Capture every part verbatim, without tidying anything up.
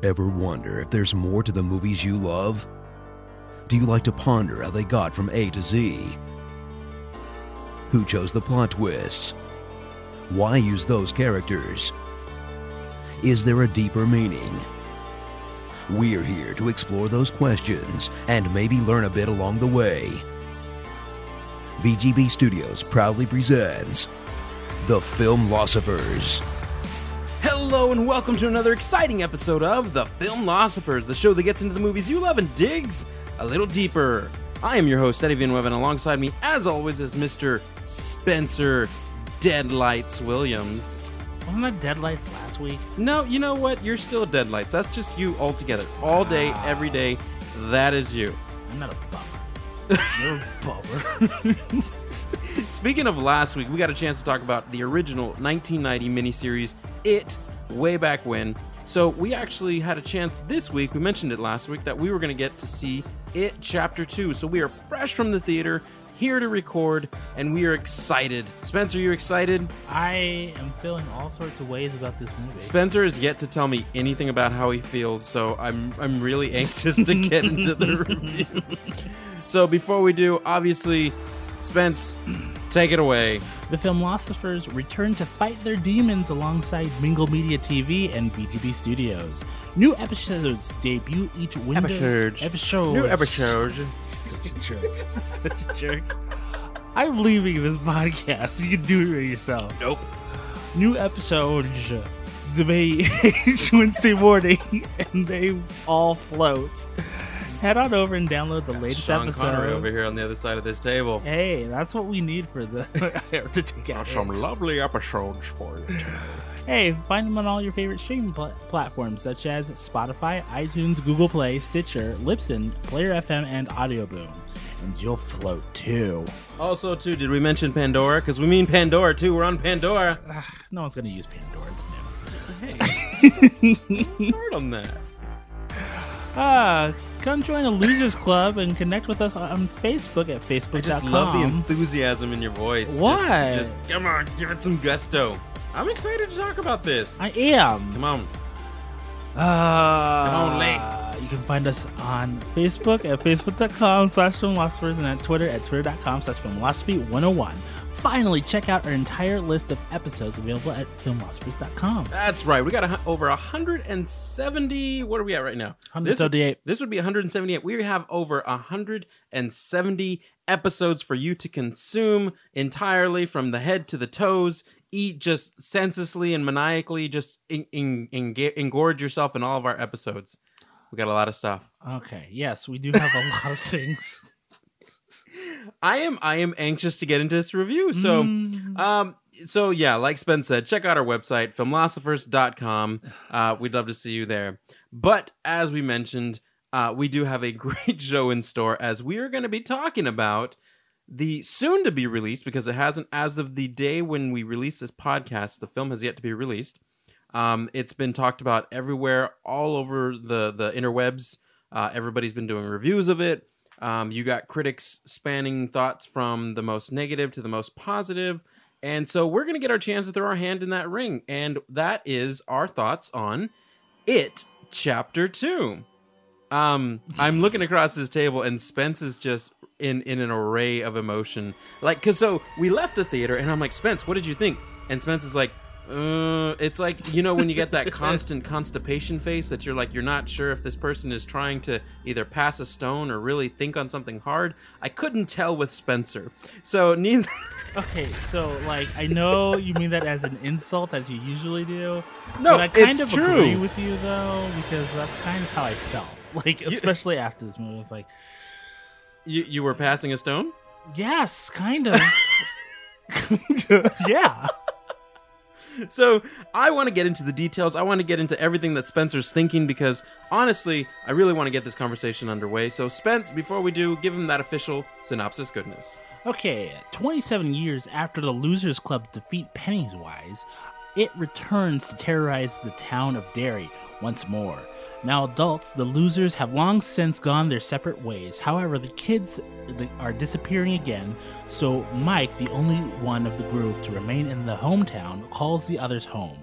Ever wonder if there's more to the movies you love? Do you like to ponder how they got from A to Z? Who chose the plot twists? Why use those characters? Is there a deeper meaning? We're here to explore those questions and maybe learn a bit along the way. V G B Studios proudly presents The Filmlosophers. Hello and welcome to another exciting episode of The Filmlosophers, the show that gets into the movies you love and digs a little deeper. I am your host, Eddie Villanueva, and alongside me, as always, is Mister Spencer Deadlights Williams. Wasn't that Deadlights last week? No, you know what? You're still Deadlights. That's just you altogether. All day, Wow. every day, that is you. I'm not a bummer. You're a bummer. Speaking of last week, we got a chance to talk about the original nineteen ninety miniseries, It, way back when. So we actually had a chance this week, we mentioned it last week, that we were going to get to see It Chapter two. So we are fresh from the theater, here to record, and we are excited. Spencer, you excited? I am feeling all sorts of ways about this movie. Spencer has yet to tell me anything about how he feels, so I'm I'm really anxious to get into the review. So before we do, obviously, Spence, take it away. The Filmlosophers return to fight their demons alongside Mingle Media T V and V G B Studios. New episodes debut each window. Episodes. Episodes. New episodes. Such a jerk. Such a jerk. I'm leaving this podcast. You can do it yourself. Nope. New episodes debate each Wednesday morning, and they all float. Head on over and download the latest Sean episode. Connery over here on the other side of this table. Hey, that's what we need for the to take out Some hits. lovely episodes for you. Hey, find them on all your favorite streaming pl- platforms such as Spotify, iTunes, Google Play, Stitcher, Libsyn, Player F M, and Audio Boom. And you'll float too. Also, too, did we mention Pandora? Because we mean Pandora, too. We're on Pandora. Ugh, no one's gonna use Pandora. It's new. Hey, hard on that. Ah, come join the Losers Club and connect with us on Facebook at facebook I dot com. just love the enthusiasm in your voice. What? Just, just, come on, give it some gusto. I'm excited to talk about this. I am. Come on. Uh, Come on, Lee. You can find us on Facebook at facebook dot com slash filmlosophers and at Twitter at twitter dot com slash filmlosophy one oh one. Finally, check out our entire list of episodes available at filmlosophers dot com. That's right. We got a, hu- over one hundred seventy. What are we at right now? one This, seventy-eight. this would be one hundred seventy-eight. We have over one hundred seventy episodes for you to consume entirely from the head to the toes. Eat just senselessly and maniacally. Just in, in, in, engorge yourself in all of our episodes. We got a lot of stuff. Okay, yes, we do have a lot of things. I am I am anxious to get into this review. So, Mm. um, so yeah, like Spence said, check out our website, filmlosophers dot com. Uh, we'd love to see you there. But as we mentioned, uh, we do have a great show in store as we are going to be talking about the soon to be released, because it hasn't, as of the day when we release this podcast, the film has yet to be released. Um, it's been talked about everywhere, all over the the interwebs. Uh, everybody's been doing reviews of it. Um, you got critics spanning thoughts from the most negative to the most positive. And so we're going to get our chance to throw our hand in that ring. And that is our thoughts on It Chapter two. Um, I'm looking across this table and Spence is just in, in an array of emotion. Like, cause so we left the theater and I'm like, Spence, what did you think? And Spence is like, Uh, it's like, you know, when you get that constant constipation face that you're like, you're not sure if this person is trying to either pass a stone or really think on something hard. I couldn't tell with Spencer. So neither. Okay, so, like, I know you mean that as an insult, as you usually do. No, but I kind it's of true. agree with you, though, because that's kind of how I felt. Like, especially after this movie. It's like, You, you were passing a stone? yes, kind of. Yeah. So I want to get into the details. I want to get into everything that Spencer's thinking because, honestly, I really want to get this conversation underway. So, Spence, before we do, give him that official synopsis goodness. Okay, twenty-seven years after the Losers Club defeat Pennywise, it returns to terrorize the town of Derry once more. Now adults, the losers have long since gone their separate ways. However, the kids are disappearing again, so Mike, the only one of the group to remain in the hometown, calls the others home.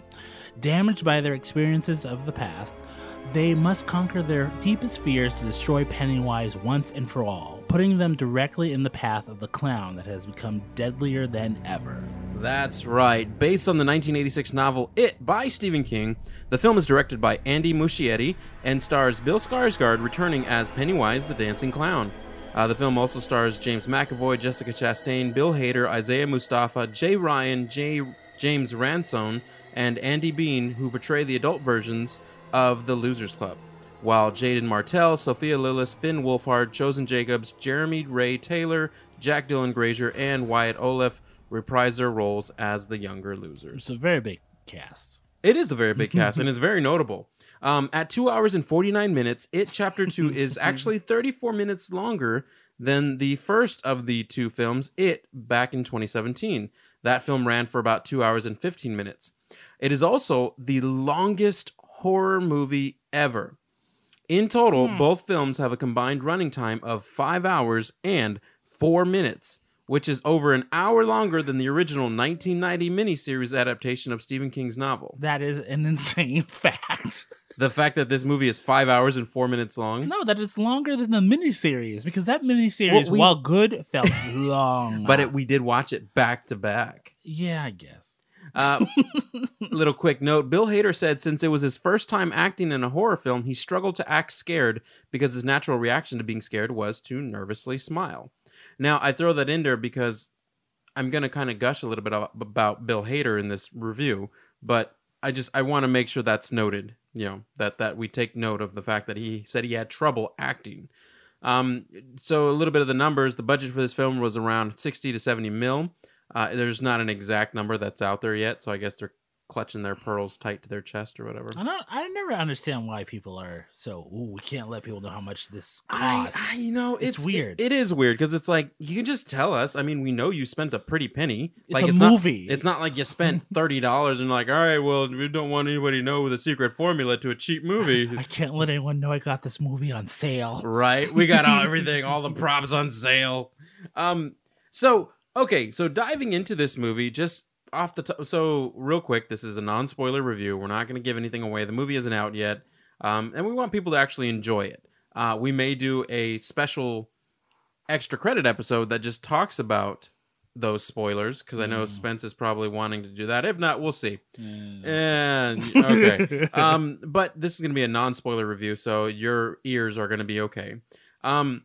Damaged by their experiences of the past, they must conquer their deepest fears to destroy Pennywise once and for all, putting them directly in the path of the clown that has become deadlier than ever. That's right. Based on the nineteen eighty-six novel It by Stephen King, the film is directed by Andy Muschietti and stars Bill Skarsgård returning as Pennywise the Dancing Clown. Uh, the film also stars James McAvoy, Jessica Chastain, Bill Hader, Isaiah Mustafa, Jay Ryan, Jay, James Ransone, and Andy Bean, who portray the adult versions of the Losers Club, while Jaden Martell, Sophia Lillis, Finn Wolfhard, Chosen Jacobs, Jeremy Ray Taylor, Jack Dylan Grazer, and Wyatt Oleff reprise their roles as the younger losers. It's a very big cast. It is a very big cast, and it's very notable. Um, at two hours and forty-nine minutes, It Chapter two is actually thirty-four minutes longer than the first of the two films, It, back in twenty seventeen. That film ran for about two hours and fifteen minutes. It is also the longest horror movie ever. In total, hmm. both films have a combined running time of five hours and four minutes, which is over an hour longer than the original nineteen ninety miniseries adaptation of Stephen King's novel. That is an insane fact. The fact that this movie is five hours and four minutes long? No, that is longer than the miniseries, because that miniseries, well, we... while good, felt long. But it, we did watch it back to back. Yeah, I guess. Uh, little quick note, Bill Hader said since it was his first time acting in a horror film, he struggled to act scared because his natural reaction to being scared was to nervously smile. Now, I throw that in there because I'm going to kind of gush a little bit about Bill Hader in this review, but I just I want to make sure that's noted, you know, that, that we take note of the fact that he said he had trouble acting. Um, so a little bit of the numbers, the budget for this film was around sixty to seventy mil. Uh, there's not an exact number that's out there yet, so I guess they're clutching their pearls tight to their chest or whatever. I don't. I never understand why people are so. Ooh, we can't let people know how much this costs. I, I you know, it's, it's weird. It, it is weird because it's like you can just tell us. I mean, we know you spent a pretty penny. It's like a it's movie. Not, it's not like you spent thirty dollars and like, all right, well, we don't want anybody to know the secret formula to a cheap movie. I can't let anyone know I got this movie on sale. Right? We got all, everything, all the props on sale. Um. So. Okay, so diving into this movie, just off the top, so real quick, this is a non-spoiler review. We're not going to give anything away. The movie isn't out yet, um, and we want people to actually enjoy it. Uh, we may do a special extra credit episode that just talks about those spoilers, because I know mm. Spence is probably wanting to do that. If not, we'll see. Yes. And okay, um, but this is going to be a non-spoiler review, so your ears are going to be okay. Um.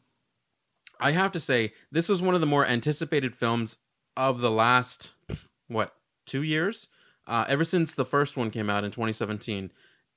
I have to say, this was one of the more anticipated films of the last, what, two years? Uh, ever since the first one came out in twenty seventeen.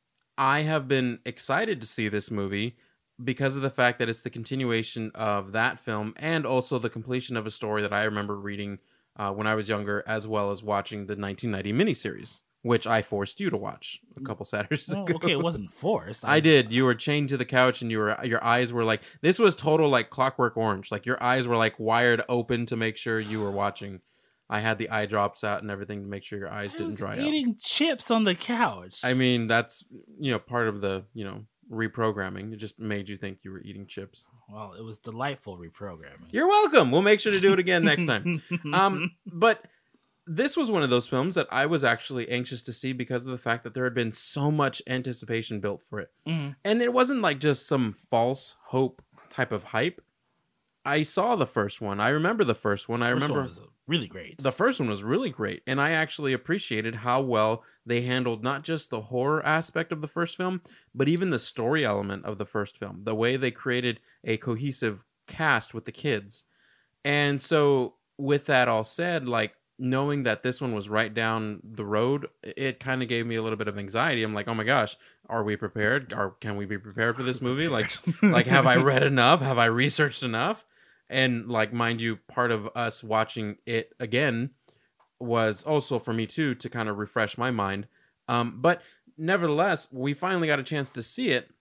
I have been excited to see this movie because of the fact that it's the continuation of that film and also the completion of a story that I remember reading uh, when I was younger, as well as watching the nineteen ninety miniseries, which I forced you to watch a couple Saturdays well, ago. Okay, it wasn't forced. I... I did. You were chained to the couch, and you were your eyes were like this was total like Clockwork Orange. Like your eyes were like wired open to make sure you were watching. I had the eye drops out and everything to make sure your eyes I didn't was dry eating out. Eating chips on the couch. I mean, that's you know part of the you know reprogramming. It just made you think you were eating chips. Well, it was delightful reprogramming. You're welcome. We'll make sure to do it again next time. Um, but. This was one of those films that I was actually anxious to see because of the fact that there had been so much anticipation built for it. Mm. And it wasn't like just some false hope type of hype. I saw the first one. I remember the first one. I first remember one was really great. The first one was really great. And I actually appreciated how well they handled not just the horror aspect of the first film, but even the story element of the first film. The way they created a cohesive cast with the kids. And so with that all said, like, knowing that this one was right down the road, it kind of gave me a little bit of anxiety. I'm like, oh my gosh, are we prepared? Or can we be prepared for this movie? Like, like, have I read enough? Have I researched enough? And like, mind you, part of us watching it again was also for me too, to kind of refresh my mind. Um, but nevertheless, we finally got a chance to see it.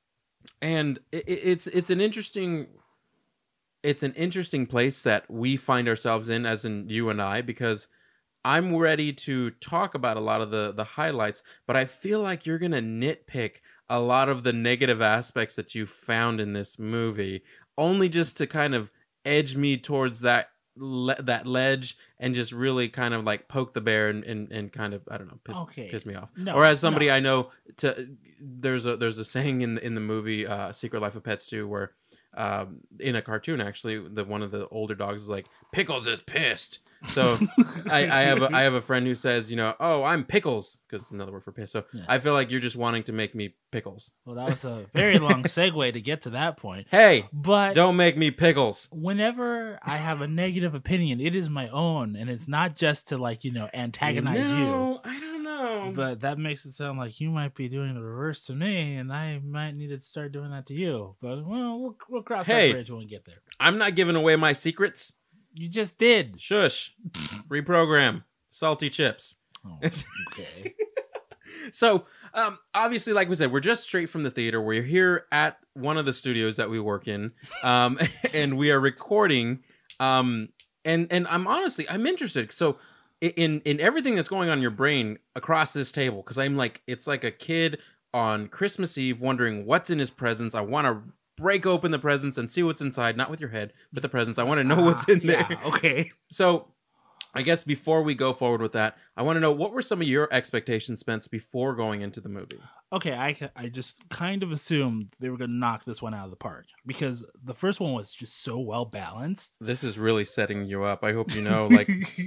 And it, it's, it's an interesting It's an interesting place that we find ourselves in, as in you and I, because I'm ready to talk about a lot of the, the highlights, but I feel like you're going to nitpick a lot of the negative aspects that you found in this movie, only just to kind of edge me towards that le- that ledge and just really kind of like poke the bear and, and, and kind of I don't know piss, Okay. piss me off. No, or as somebody no. I know, to there's a there's a saying in the, in the movie uh, Secret Life of Pets two where um, in a cartoon actually the one of the older dogs is like Pickles is pissed. So I, I have a, I have a friend who says, you know, oh, I'm Pickles, because it's another word for piss. So Yeah. I feel like you're just wanting to make me Pickles. Well, that was a very long segue to get to that point. Hey, But don't make me Pickles. whenever I have a negative opinion, it is my own, and it's not just to like you know antagonize you. No, I don't know. But that makes it sound like you might be doing the reverse to me, and I might need to start doing that to you. But well, we'll, we'll cross Hey. that bridge when we get there. I'm not giving away my secrets. You just did. Shush. Reprogram. Salty chips. Oh, okay. So, um, obviously, like we said, we're just straight from the theater. We're here at one of the studios that we work in, um, and we are recording. Um, and and I'm honestly, I'm interested. So, in in everything that's going on in your brain across this table, because I'm like, it's like a kid on Christmas Eve wondering what's in his presents. I want to break open the presents and see what's inside, not with your head, but the presents. I want to know what's in there. Yeah, okay. So, I guess before we go forward with that, I want to know what were some of your expectations, Spence, before going into the movie? Okay, I, ca- I just kind of assumed they were going to knock this one out of the park because the first one was just so well balanced. This is really setting you up. I hope you know, like,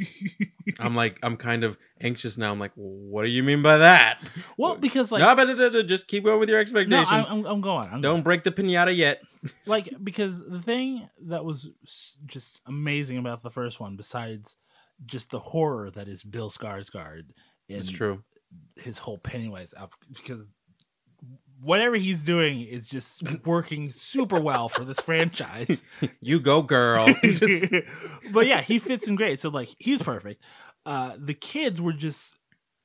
I'm like, I'm kind of anxious now. I'm like, what do you mean by that? Well, because like, no, but but- just keep going with your no, expectations. I'm, I'm, I'm going. I'm Don't going. break the pinata yet. Like, because the thing that was s- just amazing about the first one, besides just the horror that is Bill Skarsgård in It's true. his whole Pennywise outfit, because whatever he's doing is just working super well for this franchise. You go, girl. Just- But yeah, he fits in great. So like, he's perfect. Uh, the kids were just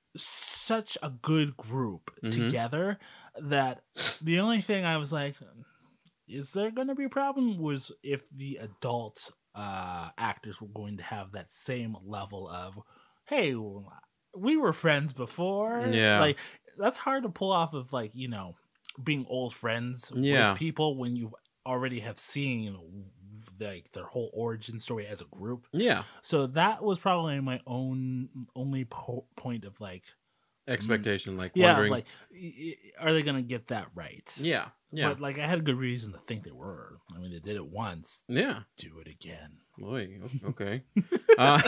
such a good group Mhm. together that the only thing I was like, is there going to be a problem? Was if the adult uh, actors were going to have that same level of, hey, we were friends before. Yeah. Like, that's hard to pull off of, like, you know, being old friends Yeah. with people when you already have seen like their whole origin story as a group. yeah. So that was probably my own only po- point of like, Expectation, like yeah, wondering. like, y- y- are they gonna get that right? yeah. Yeah. But like, I had a good reason to think they were. I mean, they did it once. yeah. Do it again. Boy, o- okay. uh,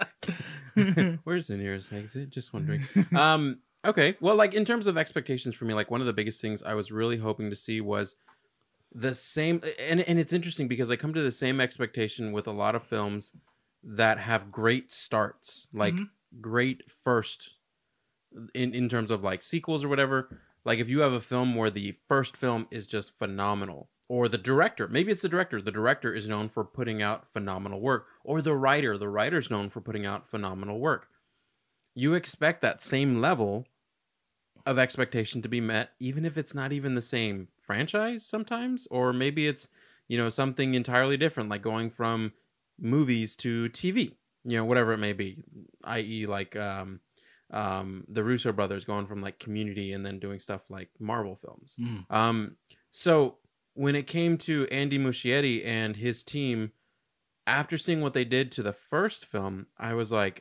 where's the nearest exit? Just wondering. Um, okay. Well, like in terms of expectations for me, like one of the biggest things I was really hoping to see was the same, and and it's interesting because I come to the same expectation with a lot of films that have great starts, like Mhm. great first in in terms of like sequels or whatever. Like if you have a film where the first film is just phenomenal, or the director, maybe it's the director, the director is known for putting out phenomenal work, or the writer, the writer's known for putting out phenomenal work. You expect that same level of expectation to be met, even if it's not even the same franchise sometimes, or maybe it's, you know, something entirely different, like going from movies to T V, you know, whatever it may be, that is like um, um, the Russo brothers going from like Community and then doing stuff like Marvel films. Mm. Um, so when it came to Andy Muschietti and his team, after seeing what they did to the first film, I was like,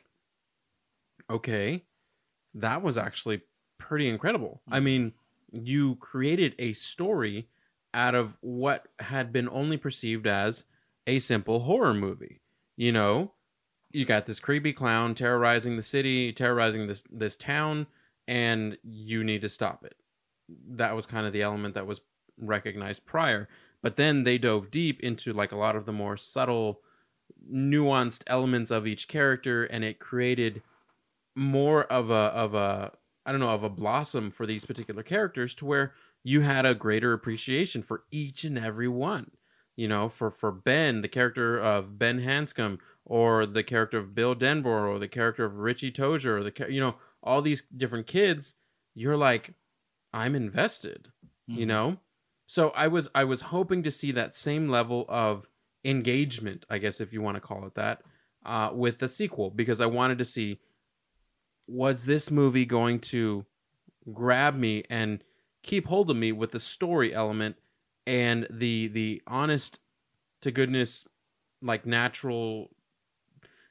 okay, that was actually pretty incredible. I mean, you created a story out of what had been only perceived as a simple horror movie. You know, you got this creepy clown terrorizing the city, terrorizing this this town, and you need to stop it. That was kind of the element that was recognized prior. But then they dove deep into like a lot of the more subtle, nuanced elements of each character, and it created more of a of a I don't know of a blossom for these particular characters, to where you had a greater appreciation for each and every one. You know, for for Ben, the character of Ben Hanscom, or the character of Bill Denborough, or the character of Richie Tozier, or the cha- you know, all these different kids. You're like, I'm invested. Mhm. You know, so I was I was hoping to see that same level of engagement, I guess if you want to call it that, uh, with the sequel, because I wanted to see, was this movie going to grab me and keep hold of me with the story element and the the honest to goodness, like natural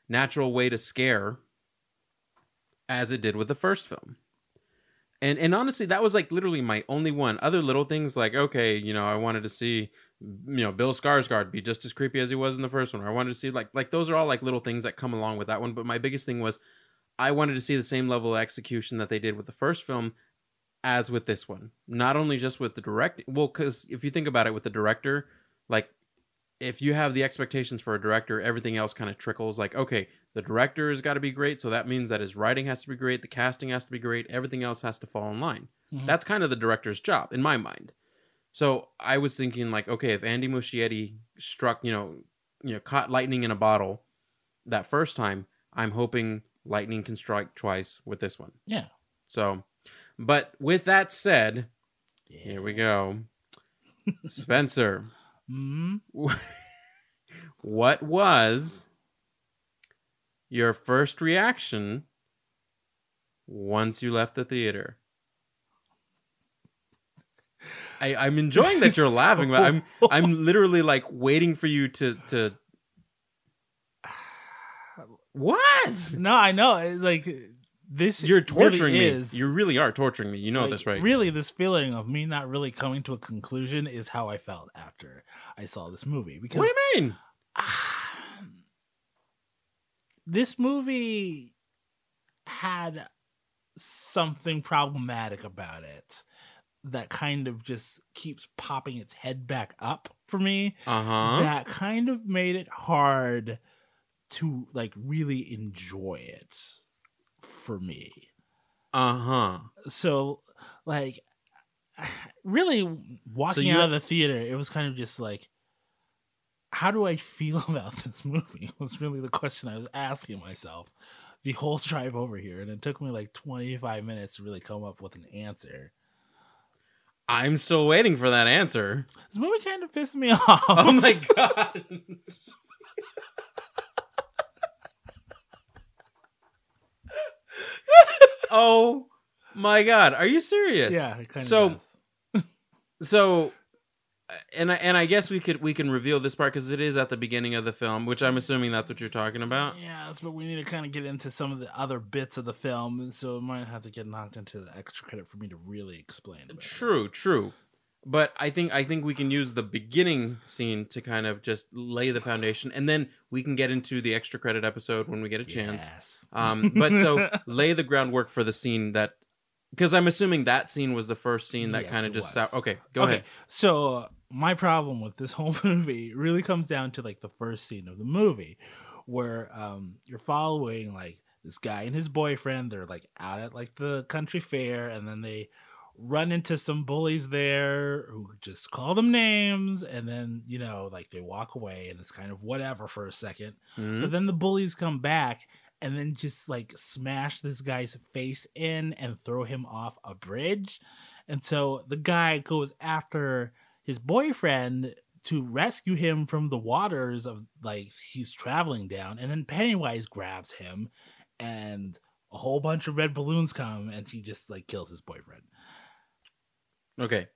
natural way to scare as it did with the first film. And and honestly, that was like literally my only one. Other little things like, okay, you know, I wanted to see, you know, Bill Skarsgård be just as creepy as he was in the first one. Or I wanted to see like like those are all like little things that come along with that one. But my biggest thing was I wanted to see the same level of execution that they did with the first film as with this one. Not only just with the directing. Well, because if you think about it with the director, like if you have the expectations for a director, everything else kind of trickles. Like, okay, the director has got to be great, so that means that his writing has to be great, the casting has to be great, everything else has to fall in line. Mm-hmm. That's kind of the director's job, in my mind. So I was thinking, like, okay, if Andy Muschietti struck, you know, you know, caught lightning in a bottle that first time, I'm hoping lightning can strike twice with this one. Yeah. So, but with that said, yeah. Here we go. Spencer. Mm-hmm. What was your first reaction once you left the theater? I, I'm enjoying that you're laughing, but I'm I'm literally like waiting for you to to. What? No, I know. Like this, you're torturing really me. Is, you really are torturing me. You know like, this, right? Really, this feeling of me not really coming to a conclusion is how I felt after I saw this movie. Because what do you mean? This movie had something problematic about it that kind of just keeps popping its head back up for me. Uh-huh. That kind of made it hard to like really enjoy it for me. Uh-huh. So like really walking so out of the theater, it was kind of just like, how do I feel about this movie was really the question I was asking myself the whole drive over here. And it took me like twenty-five minutes to really come up with an answer. I'm still waiting for that answer. This movie kind of pissed me off. Oh my God. Oh my God. Are you serious? Yeah, it kind so, of does. So, and I, and I guess we could we can reveal this part because it is at the beginning of the film, which I'm assuming that's what you're talking about. Yeah, that's what we need to kind of get into some of the other bits of the film, so it might have to get knocked into the extra credit for me to really explain it. True, true. But I think I think we can use the beginning scene to kind of just lay the foundation, and then we can get into the extra credit episode when we get a chance. Yes. Um, but so lay the groundwork for the scene that, because I'm assuming that scene was the first scene that Yes, kind of it just was. sou- okay. Go okay, ahead. So uh, my problem with this whole movie really comes down to like the first scene of the movie, where um, you're following like this guy and his boyfriend. They're like out at like the country fair, and then they run into some bullies there who just call them names, and then you know like they walk away and it's kind of whatever for a second. Mm-hmm. But then the bullies come back and then just like smash this guy's face in and throw him off a bridge. And so the guy goes after his boyfriend to rescue him from the waters of like he's traveling down, and then Pennywise grabs him and a whole bunch of red balloons come and he just like kills his boyfriend. Okay.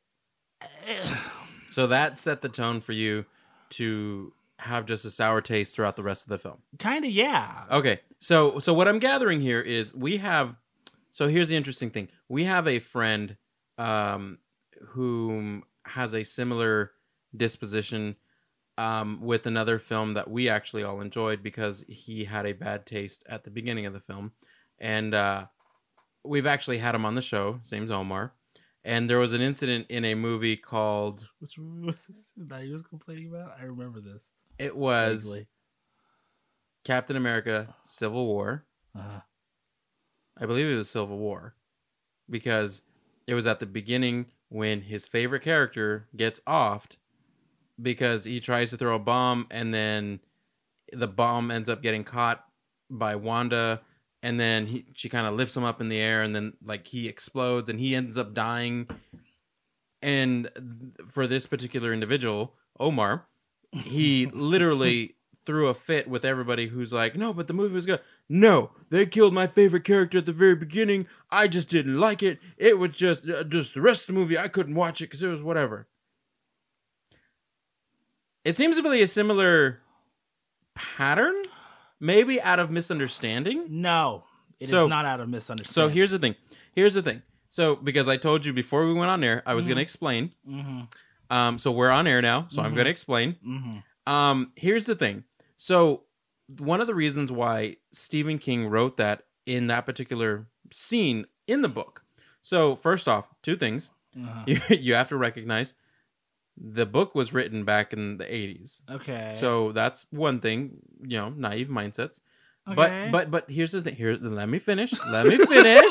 So that set the tone for you to have just a sour taste throughout the rest of the film. Kind of, yeah. Okay. So so what I'm gathering here is we have, so here's the interesting thing. We have a friend um, who has a similar disposition um, with another film that we actually all enjoyed because he had a bad taste at the beginning of the film. And uh, we've actually had him on the show. His name's Omar. And there was an incident in a movie called... Which movie was this that you was complaining about? I remember this. It was Vaguely. Captain America Civil War. Uh-huh. I believe it was Civil War. Because it was at the beginning when his favorite character gets offed because he tries to throw a bomb and then the bomb ends up getting caught by Wanda. And then he, she kind of lifts him up in the air, and then like he explodes, and he ends up dying. And for this particular individual, Omar, he literally threw a fit with everybody who's like, "No, but the movie was good. No, they killed my favorite character at the very beginning. I just didn't like it. It was just uh, just the rest of the movie. I couldn't watch it because it was whatever." It seems to be a similar pattern. maybe out of misunderstanding. No, it So- is not out of So misunderstanding. here's the thing. Here's the thing. So because I told you before we went on air, I was Mhm. going to explain. Mm-hmm. Um, so we're on air now, so I'm Mhm. going to explain. Mm-hmm. Um, here's the thing. So one of the reasons why Stephen King wrote that in that particular scene in the book. So first off, two things. Uh-huh. You, you have to recognize the book was written back in the eighties. Okay. So that's one thing, you know, naive mindsets. Okay. But but but here's the thing. Here, let me finish. Let me finish.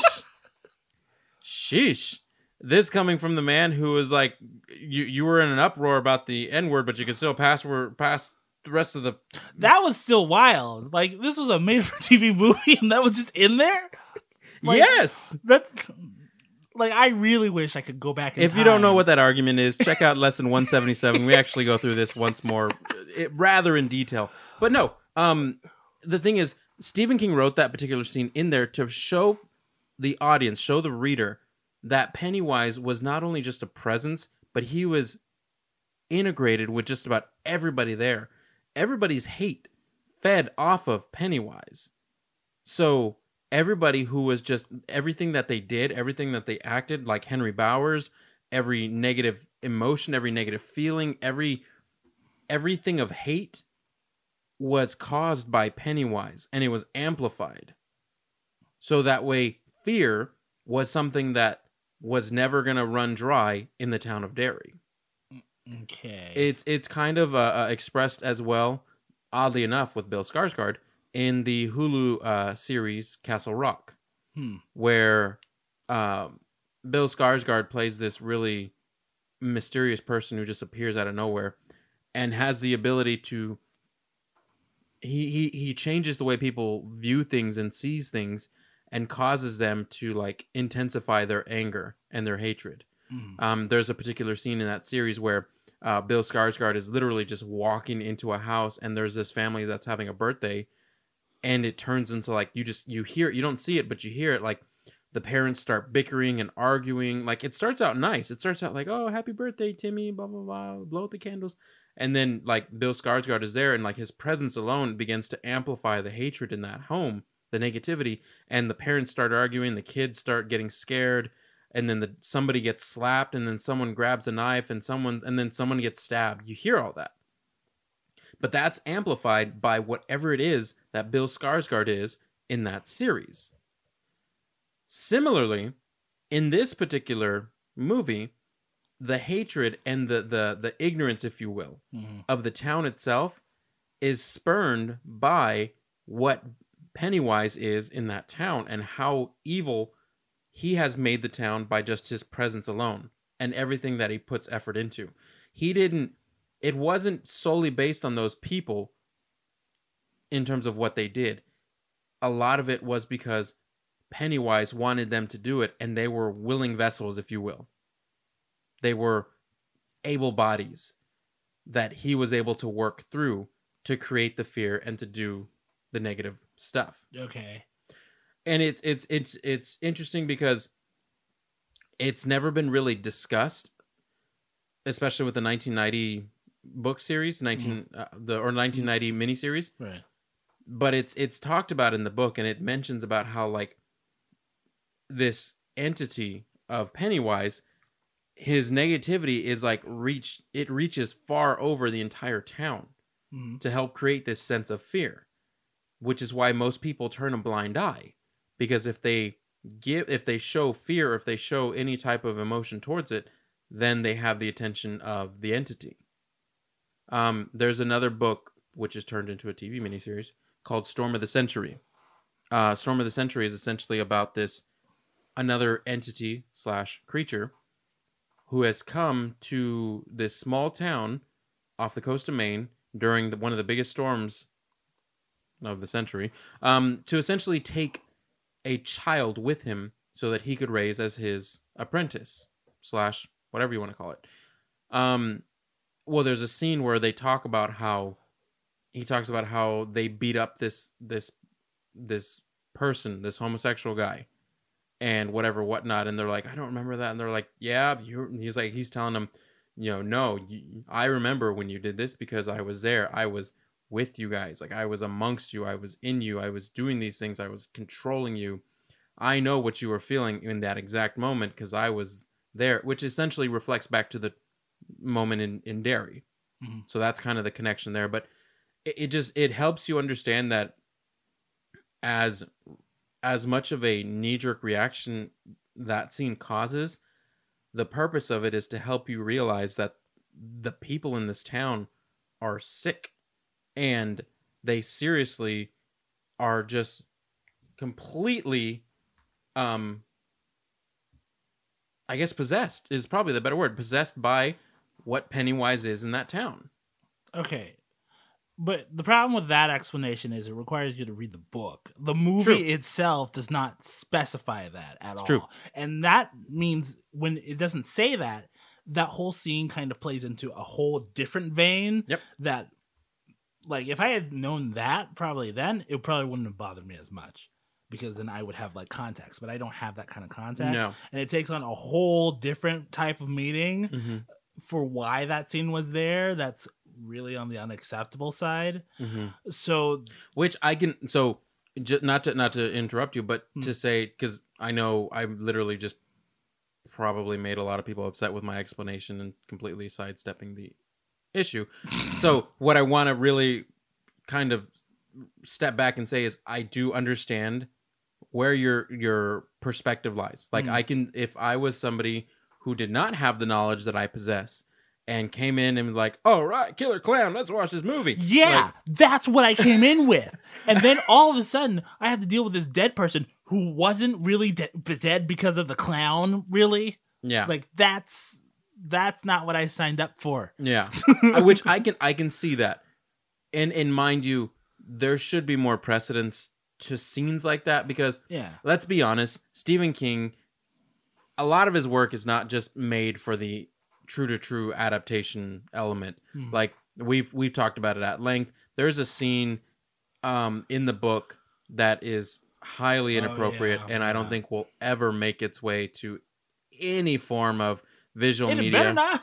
Sheesh. This coming from the man who was like, you you were in an uproar about the N word, but you could still pass word pass the rest of the. that was still wild. Like, this was a made-for-T V movie, and that was just in there. Like, Yes. That's like, I really wish I could go back. In If you don't know time. what that argument is, check out lesson one seventy-seven. We actually go through this once more, it, rather in detail. But no, um, the thing is, Stephen King wrote that particular scene in there to show the audience, show the reader, that Pennywise was not only just a presence, but he was integrated with just about everybody there. Everybody's hate fed off of Pennywise. So everybody who was just, everything that they did, everything that they acted, like Henry Bowers, every negative emotion, every negative feeling, every everything of hate was caused by Pennywise, and it was amplified. So that way, fear was something that was never going to run dry in the town of Derry. Okay. It's it's kind of uh, uh, expressed as well, oddly enough, with Bill Skarsgård in the Hulu uh, series Castle Rock, Hmm. where um, Bill Skarsgård plays this really mysterious person who just appears out of nowhere and has the ability to. He he he changes the way people view things and sees things, and causes them to like intensify their anger and their hatred. Mhm. Um, there's a particular scene in that series where uh, Bill Skarsgård is literally just walking into a house, and there's this family that's having a birthday, and it turns into like you just you hear you don't see it, but you hear it, like the parents start bickering and arguing. Like it starts out nice. It starts out like, oh, happy birthday, Timmy, blah blah blah, blow out the candles, and then like Bill Skarsgård is there, and like his presence alone begins to amplify the hatred in that home, the negativity, and the parents start arguing, the kids start getting scared. And then the, somebody gets slapped, and then someone grabs a knife, and someone, and then someone gets stabbed. You hear all that, but that's amplified by whatever it is that Bill Skarsgård is in that series. Similarly, in this particular movie, the hatred and the the the ignorance, if you will, Mhm. of the town itself is spurned by what Pennywise is in that town and how evil he has made the town by just his presence alone and everything that he puts effort into. He didn't, it wasn't solely based on those people in terms of what they did. A lot of it was because Pennywise wanted them to do it, and they were willing vessels, if you will. They were able bodies that he was able to work through to create the fear and to do the negative stuff. Okay. And it's it's it's it's interesting because it's never been really discussed, especially with the nineteen ninety book series, nineteen uh, the or nineteen ninety miniseries. Right. But it's it's talked about in the book, and it mentions about how like this entity of Pennywise, his negativity is like reach it reaches far over the entire town Mhm. to help create this sense of fear, which is why most people turn a blind eye. Because if they give, if they show fear, if they show any type of emotion towards it, then they have the attention of the entity. Um, there's another book which is turned into a T V miniseries called Storm of the Century. Uh, Storm of the Century is essentially about this another entity slash creature who has come to this small town off the coast of Maine during the, one of the biggest storms of the century, um, to essentially take a child with him so that he could raise as his apprentice slash whatever you want to call it. Um, well, there's a scene where they talk about how he talks about how they beat up this this this person, this homosexual guy, and whatever whatnot, and they're like, I don't remember that, and they're like, yeah, you. He's like, he's telling them, you know, no, you, I remember when you did this because I was there. I was with you guys. Like, I was amongst you. I was in you. I was doing these things. I was controlling you. I know what you were feeling in that exact moment because I was there, which essentially reflects back to the moment in, in Derry. Mhm. So that's kind of the connection there. But it, it just, it helps you understand that as, as much of a knee-jerk reaction that scene causes, the purpose of it is to help you realize that the people in this town are sick and they seriously are just completely, um, I guess possessed is probably the better word, possessed by what Pennywise is in that town. Okay. But the problem with that explanation is it requires you to read the book. The movie True. itself does not specify that at It's all. true. And that means when it doesn't say that, that whole scene kind of plays into a whole different vein. Yep. That, like, if I had known that probably then, it probably wouldn't have bothered me as much. Because then I would have, like, context. But I don't have that kind of context. No. And it takes on a whole different type of meaning Mm-hmm. for why that scene was there. That's really on the unacceptable side. Mm-hmm. So, Which I can, so j- not to not to interrupt you, but Hmm. to say, because I know I literally just probably made a lot of people upset with my explanation and completely sidestepping the issue. So what I want to really kind of step back and say is I do understand where your your perspective lies. Like Hmm. I can, if I was somebody who did not have the knowledge that I possess and came in and was like, all right, Killer Clown, let's watch this movie. yeah, Like, that's what I came in with. And then all of a sudden, I have to deal with this dead person who wasn't really de- dead because of the clown, really. yeah. Like, that's that's not what I signed up for. Yeah, I- which I can I can see that, and and mind you, there should be more precedence to scenes like that because Yeah. let's be honest, Stephen King, a lot of his work is not just made for the true to true adaptation element. Mhm. Like we've we've talked about it at length. There's a scene um, in the book that is highly Oh, inappropriate, yeah, and I don't yeah. think will ever make its way to any form of visual And it media. better not.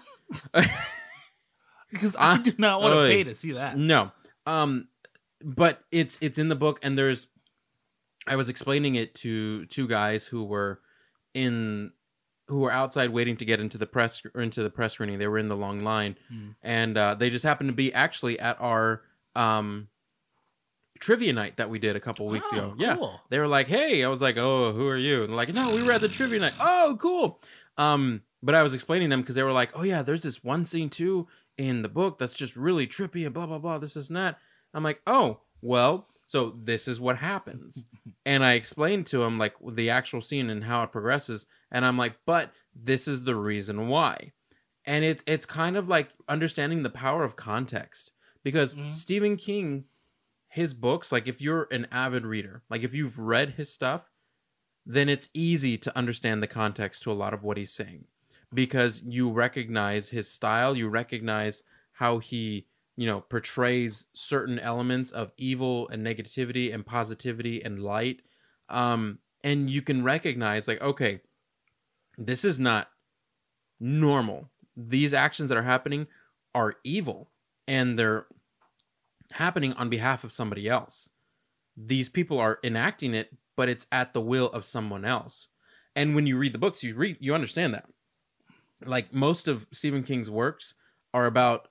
Because I Ah, do not want to oy. pay to see that. No. Um but it's it's in the book and there's I was explaining it to two guys who were in who were outside waiting to get into the press or into the press screening. They were in the long line Hmm. and uh, they just happened to be actually at our um trivia night that we did a couple weeks Oh, ago. Yeah. cool. They were like, "Hey," I was like, "Oh, who are you?" And they're like, "No, we were at the trivia night." "Oh, cool." Um but I was explaining them because they were like, "Oh yeah, there's this one scene too in the book that's just really trippy and blah blah blah, this is and that." I'm like, "Oh, well, so this is what happens." And I explained to him like the actual scene and how it progresses, and I'm like, "But this is the reason why." And it's it's kind of like understanding the power of context because Mhm. Stephen King, his books, like if you're an avid reader, like if you've read his stuff, then it's easy to understand the context to a lot of what he's saying because you recognize his style, you recognize how he, you know, portrays certain elements of evil and negativity and positivity and light. Um, and you can recognize like, okay, this is not normal. These actions that are happening are evil and they're happening on behalf of somebody else. These people are enacting it, but it's at the will of someone else. And when you read the books, you read, you understand that. Like most of Stephen King's works are about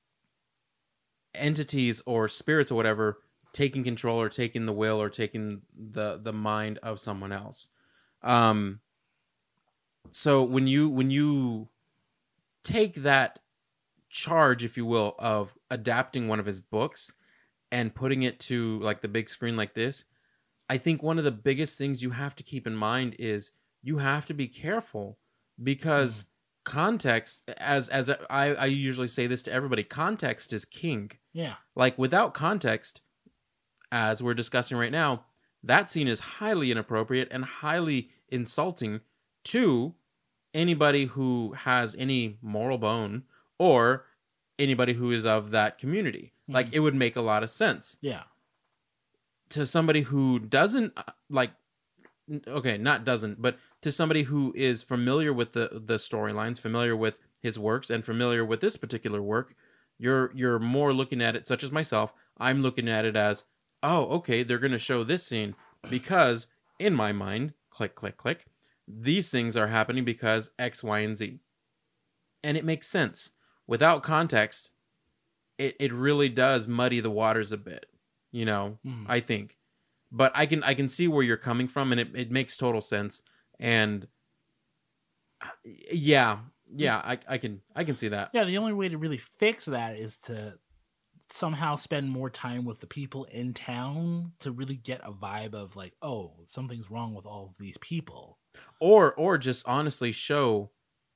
entities or spirits or whatever taking control or taking the will or taking the the mind of someone else. Um, so when you when you take that charge, if you will, of adapting one of his books and putting it to like the big screen like this, I think one of the biggest things you have to keep in mind is you have to be careful because mm. context, as as I, I usually say this to everybody, context is king. Yeah. Like without context, as we're discussing right now, that scene is highly inappropriate and highly insulting to anybody who has any moral bone or anybody who is of that community. Mm. Like it would make a lot of sense. Yeah. To somebody who doesn't like, okay, not doesn't, but to somebody who is familiar with the, the storylines, familiar with his works, and familiar with this particular work, You're you're more looking at it, such as myself. I'm looking at it as, oh, okay, they're going to show this scene because in my mind, click, click, click, these things are happening because X, Y, and Z. And it makes sense. Without context, it, it really does muddy the waters a bit, you know, mm. I think. But I can I can see where you're coming from, and it, it makes total sense. And yeah, yeah, I, I can I can see that. Yeah, the only way to really fix that is to somehow spend more time with the people in town to really get a vibe of like, oh, something's wrong with all of these people. Or or just honestly show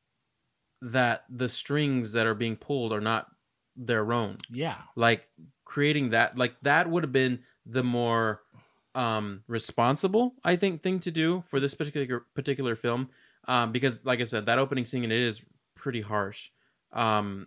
that the strings that are being pulled are not their own. Yeah. Like creating that, like that would have been the more um, responsible, I think, thing to do for this particular particular film. Um, because like I said, that opening scene, it is pretty harsh. Um,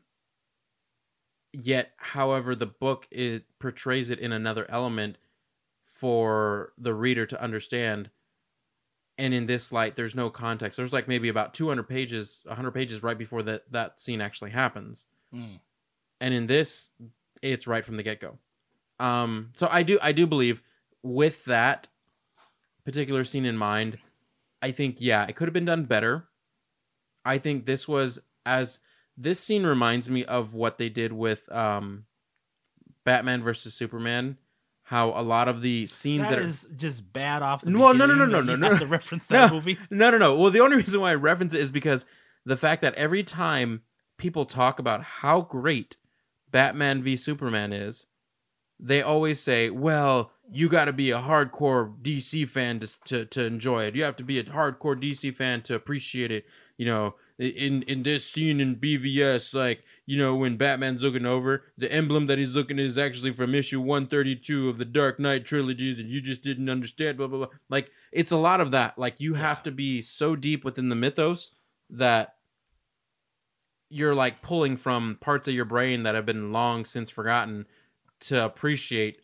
yet, however, the book, it portrays it in another element for the reader to understand. And in this light, there's no context. There's like maybe about two hundred pages, one hundred pages right before that, that scene actually happens. Mm. And in this, it's right from the get-go. Um, so I do I do believe with that particular scene in mind, I think, yeah, it could have been done better. I think this was, as this scene reminds me of what they did with um, Batman versus Superman. How a lot of the scenes that, that is are just bad off the well, beginning. no, no, no, no, you no, have no. to reference that no, movie. No, no, no. Well, the only reason why I reference it is because the fact that every time people talk about how great Batman v Superman is, they always say, "Well, you got to be a hardcore D C fan to, to to enjoy it. You have to be a hardcore D C fan to appreciate it." You know, in in this scene in B V S, like, you know, when Batman's looking over, the emblem that he's looking at is actually from issue one thirty-two of the Dark Knight trilogies, and you just didn't understand, blah, blah, blah. Like, it's a lot of that. Like, you yeah. have to be so deep within the mythos that you're, like, pulling from parts of your brain that have been long since forgotten to appreciate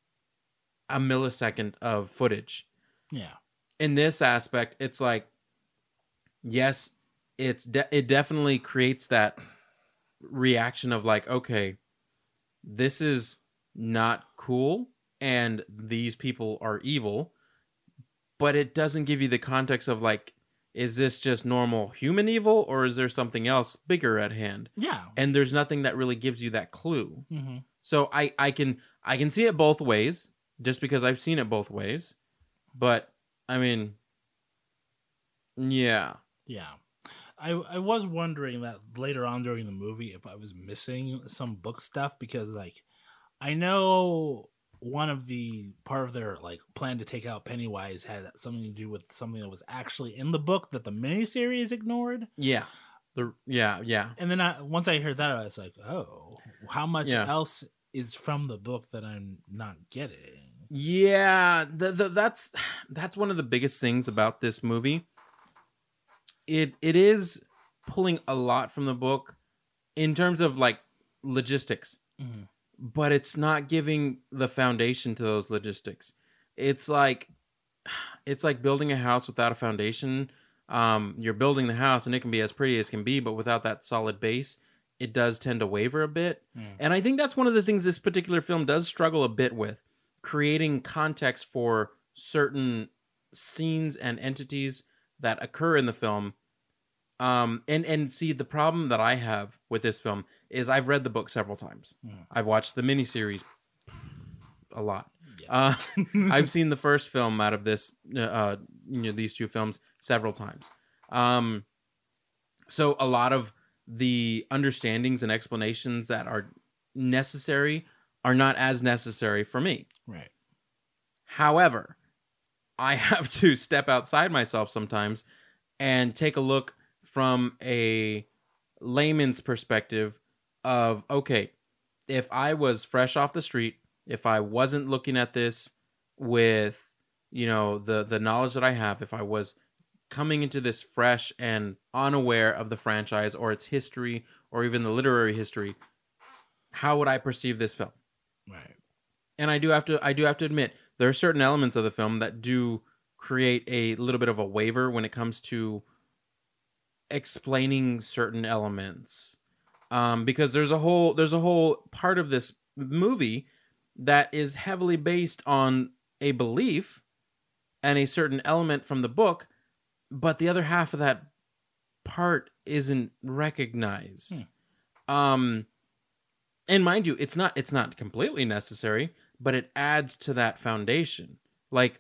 a millisecond of footage. Yeah. In this aspect, it's like, yes, it's de- it definitely creates that reaction of like, okay, this is not cool and these people are evil, but it doesn't give you the context of like, is this just normal human evil or is there something else bigger at hand? Yeah. And there's nothing that really gives you that clue. Mm-hmm. So I, I can I can see it both ways just because I've seen it both ways. But I mean, yeah. Yeah. I, I was wondering that later on during the movie if I was missing some book stuff because, like, I know one of the part of their like plan to take out Pennywise had something to do with something that was actually in the book that the miniseries ignored. Yeah, the yeah yeah. And then I, once I heard that, I was like, oh, how much yeah. else is from the book that I'm not getting? Yeah, the, the, that's that's one of the biggest things about this movie. It it is pulling a lot from the book in terms of like logistics, mm-hmm. but it's not giving the foundation to those logistics. It's like it's like building a house without a foundation. Um, you're building the house and it can be as pretty as can be, but without that solid base, it does tend to waver a bit. Mm. And I think that's one of the things this particular film does struggle a bit with, creating context for certain scenes and entities that occur in the film. Um, and, and see, the problem that I have with this film is I've read the book several times. Mm. I've watched the miniseries a lot. Yeah. Uh, I've seen the first film out of this, uh, you know, these two films several times. Um, so a lot of the understandings and explanations that are necessary are not as necessary for me. Right. However, I have to step outside myself sometimes and take a look from a layman's perspective of, okay, if I was fresh off the street, if I wasn't looking at this with, you know, the, the knowledge that I have, if I was coming into this fresh and unaware of the franchise or its history or even the literary history, how would I perceive this film? Right. And I do have to, I do have to admit, there are certain elements of the film that do create a little bit of a waver when it comes to explaining certain elements. um, because there's a whole there's a whole part of this movie that is heavily based on a belief and a certain element from the book, but the other half of that part isn't recognized. Hmm. Um, and mind you, it's not it's not completely necessary, but it adds to that foundation. Like,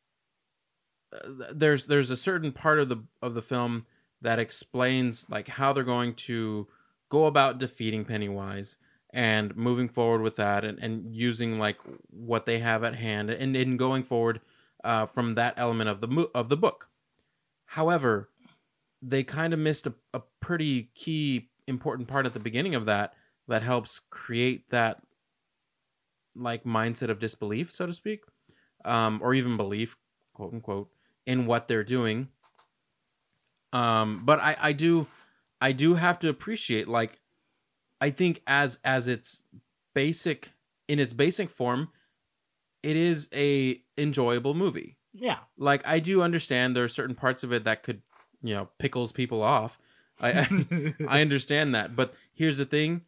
uh, there's there's a certain part of the of the film that explains like how they're going to go about defeating Pennywise and moving forward with that, and, and using like what they have at hand, and, and going forward uh, from that element of the mo- of the book. However, they kind of missed a, a pretty key important part at the beginning of that that helps create that like mindset of disbelief, so to speak, um, or even belief, quote unquote, in what they're doing. Um, but I, I do, I do have to appreciate, like, I think as as its basic in its basic form, it is a enjoyable movie. Yeah, like I do understand there are certain parts of it that could, you know, pickles people off. I I, I understand that, but here's the thing.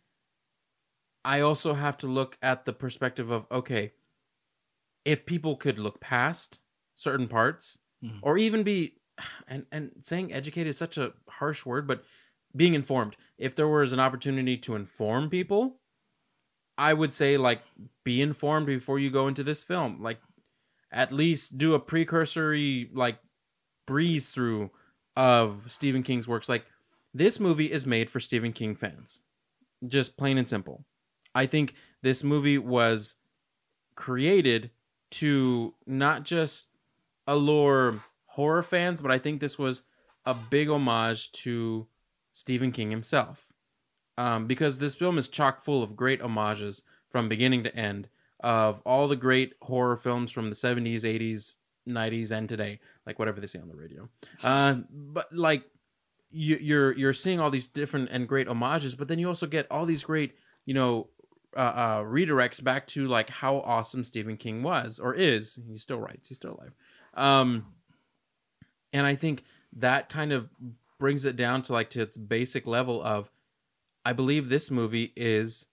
I also have to look at the perspective of, okay, if people could look past certain parts, mm-hmm. or even be, and and saying educated is such a harsh word, but being informed. If there was an opportunity to inform people, I would say, like, be informed before you go into this film. Like, at least do a precursory, like, breeze through of Stephen King's works. Like, this movie is made for Stephen King fans. Just plain and simple. I think this movie was created to not just allure horror fans, but I think this was a big homage to Stephen King himself, um, because this film is chock full of great homages from beginning to end of all the great horror films from the seventies, eighties, nineties, and today, like whatever they say on the radio. Uh, but like you, you're you're seeing all these different and great homages, but then you also get all these great, you know, uh, uh, redirects back to like how awesome Stephen King was or is. He still writes. He's still alive. Um, and I think that kind of brings it down to like to its basic level of, I believe this movie is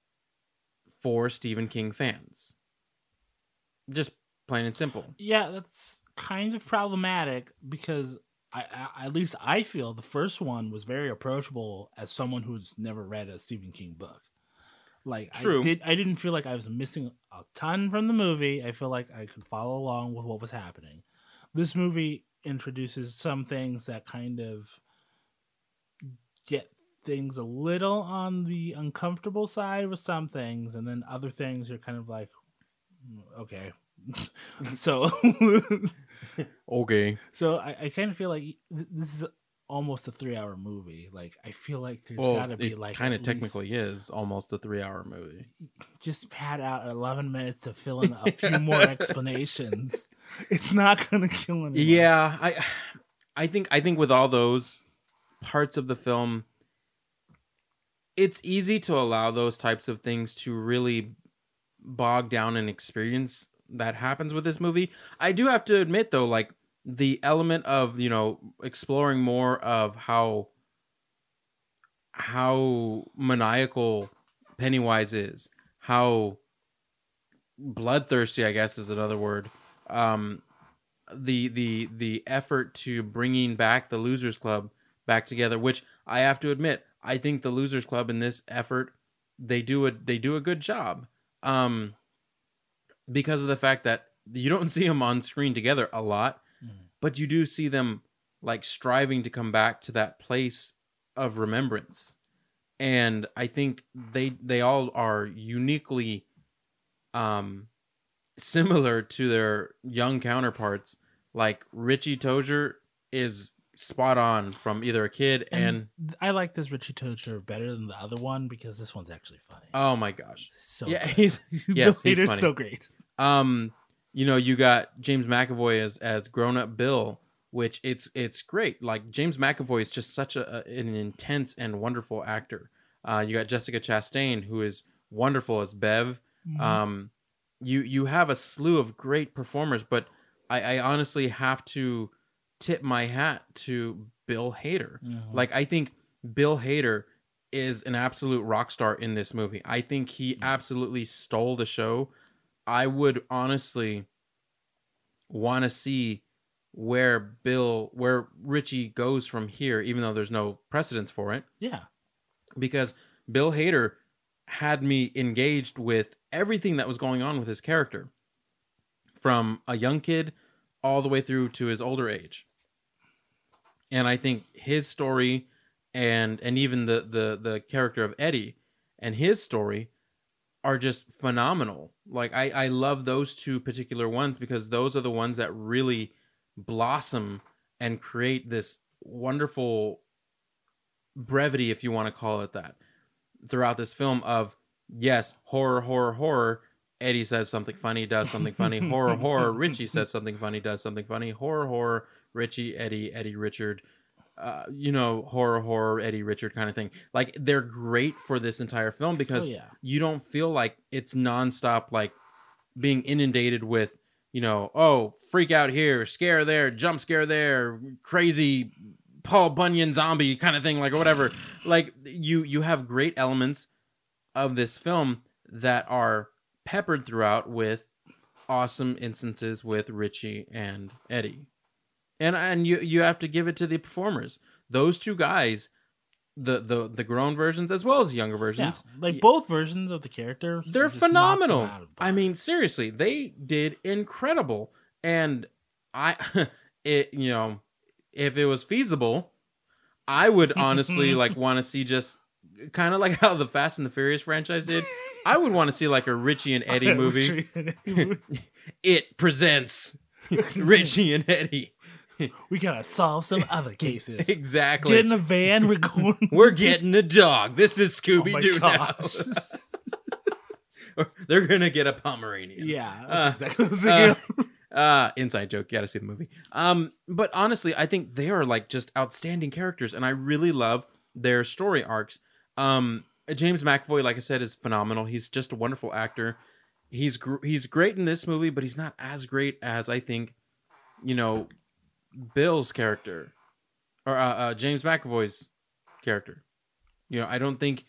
for Stephen King fans. Just plain and simple. Yeah, that's kind of problematic because I, I at least I feel the first one was very approachable as someone who's never read a Stephen King book. Like, True. I did I didn't feel like I was missing a ton from the movie. I feel like I could follow along with what was happening. This movie introduces some things that kind of get things a little on the uncomfortable side with some things, and then other things you're kind of like, okay. so okay. So I, I kind of feel like this is almost a three hour movie. Like, I feel like there's well, gotta be like kind of technically is almost a three hour movie. Just pad out eleven minutes to fill in a few more explanations. It's not gonna kill anyone. Yeah, I I think I think with all those parts of the film, it's easy to allow those types of things to really bog down an experience that happens with this movie. I do have to admit though, like the element of, you know, exploring more of how how maniacal Pennywise is, how bloodthirsty, I guess is another word. Um, the the the effort to bringing back the Losers Club back together, which I have to admit, I think the Losers Club in this effort, they do a they do a good job. Um, because of the fact that you don't see them on screen together a lot, mm. but you do see them like striving to come back to that place of remembrance. And I think they they all are uniquely um, similar to their young counterparts. Like Richie Tozier is spot on from either a kid and, and I like this Richie Tozier better than the other one because this one's actually funny. Oh my gosh. So yeah, good. he's yes, Bill he's Hader's funny. so great. Um, you know, you got James McAvoy as as grown up Bill, which it's it's great. Like James McAvoy is just such a, an intense and wonderful actor. Uh, you got Jessica Chastain, who is wonderful as Bev. Mm-hmm. Um, you you have a slew of great performers, but I, I honestly have to tip my hat to Bill Hader. Mm-hmm. Like, I think Bill Hader is an absolute rock star in this movie. I think he absolutely stole the show. I would honestly want to see where Bill, where Richie goes from here, even though there's no precedence for it. Yeah. Because Bill Hader had me engaged with everything that was going on with his character, from a young kid all the way through to his older age. And I think his story and and even the the the character of Eddie and his story are just phenomenal. Like I, I love those two particular ones because those are the ones that really blossom and create this wonderful brevity, if you want to call it that, throughout this film of, yes, horror, horror, horror. Eddie says something funny, does something funny. Horror, horror. Richie says something funny, does something funny. Horror, horror. Richie, Eddie, Eddie, Richard. Uh, you know, horror, horror, Eddie, Richard kind of thing. Like, they're great for this entire film because Oh, yeah. you don't feel like it's nonstop, like, being inundated with, you know, oh, freak out here, scare there, jump scare there, crazy Paul Bunyan zombie kind of thing, like, or whatever. Like, you you have great elements of this film that are peppered throughout with awesome instances with Richie and Eddie. And and you you have to give it to the performers. Those two guys, the the the grown versions as well as the younger Yeah. versions, Like both versions of the character. they're just knocked them phenomenal. out of the I park. mean, seriously, they did incredible. And I, it you know, if it was feasible, I would honestly like want to see just kind of like how the Fast and the Furious franchise did. I would want to see like a Richie and Eddie movie. It presents Richie and Eddie. We gotta solve some other cases. Exactly. Get in a van. We're going. We're getting a dog. This is Scooby Doo Oh my now. gosh. Or they're gonna get a Pomeranian. Yeah, Uh, that's exactly what I was thinking. Uh, uh, inside joke. You gotta see the movie. Um, but honestly, I think they are like just outstanding characters, and I really love their story arcs. Um, James McAvoy, like I said, is phenomenal. He's just a wonderful actor. He's gr- he's great in this movie, but he's not as great as I think, you know, Bill's character or uh, uh, James McAvoy's character. You know, I don't think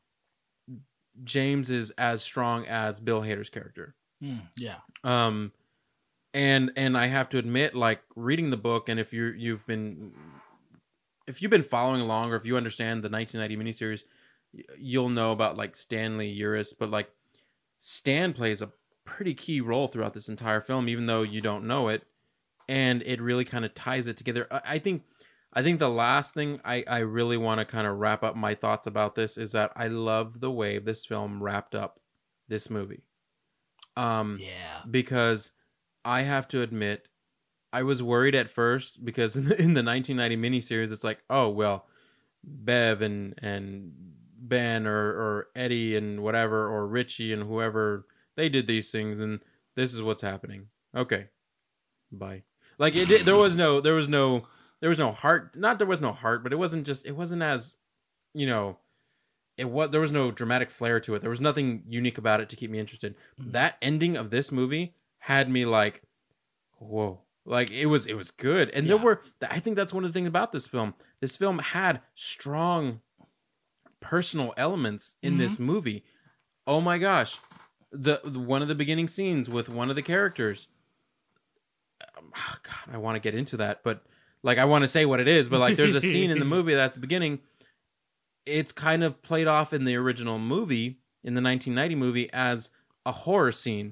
James is as strong as Bill Hader's character. Mm, yeah. Um, and and I have to admit, like reading the book, and if you you've been if you've been following along, or if you understand the nineteen ninety miniseries, y- you'll know about like Stanley Uris. But like Stan plays a pretty key role throughout this entire film, even though you don't know it, and it really kind of ties it together. I, I think. I think the last thing I, I really want to kind of wrap up my thoughts about this is that I love the way this film wrapped up this movie. Um, Yeah. Because I have to admit, I was worried at first because in the, in the nineteen ninety miniseries, it's like, oh, well, Bev and, and Ben or, or Eddie and whatever, or Richie and whoever, they did these things and this is what's happening. Okay. Bye. Like it did, there was no, there was no, there was no heart. Not there was no heart, but it wasn't just, it wasn't as, you know, it was, there was no dramatic flair to it. There was nothing unique about it to keep me interested. Mhm. That ending of this movie had me like, whoa. Like it was, it was good. And there Yeah. were, I think that's one of the things about this film. This film had strong personal elements in Mhm. this movie. Oh my gosh. The, the one of the beginning scenes with one of the characters. Um, oh God, I want to get into that, but like I want to say what it is, but like there's a scene in the movie that's beginning. It's kind of played off in the original movie, in the nineteen ninety movie, as a horror scene.